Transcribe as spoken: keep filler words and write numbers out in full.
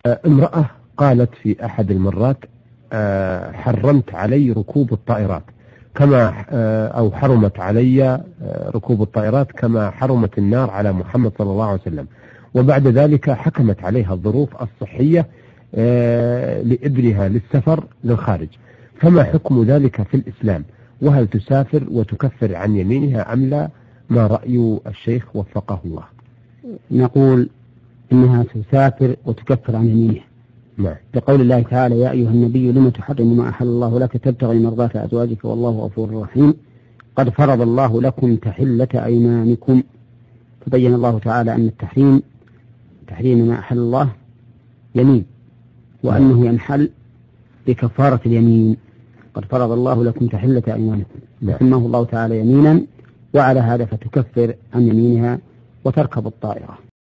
امرأة قالت في أحد المرات حرمت علي ركوب الطائرات كما أو حرمت علي ركوب الطائرات كما حرمت النار على محمد صلى الله عليه وسلم، وبعد ذلك حكمت عليها الظروف الصحية لابنها للسفر للخارج، فما حكم ذلك في الإسلام؟ وهل تسافر وتكفر عن يمينها أم لا؟ ما رأي الشيخ وفقه الله؟ نقول إنها تسافر وتكفر عن يمينها. نعم. لقول الله تعالى: يا أيها النبي لم تحرم ما أحل الله لك تبتغي مرضات أزواجك والله غفور رحيم قد فرض الله لكم تحلة أيمانكم. فبين الله تعالى أن التحريم تحريم ما أحل الله يمين، وأنه ينحل بكفارة اليمين. قد فرض الله لكم تحلة أيمانكم، سماه الله تعالى يمينا، وعلى هذا فتكفر عن يمينها وتركب الطائرة.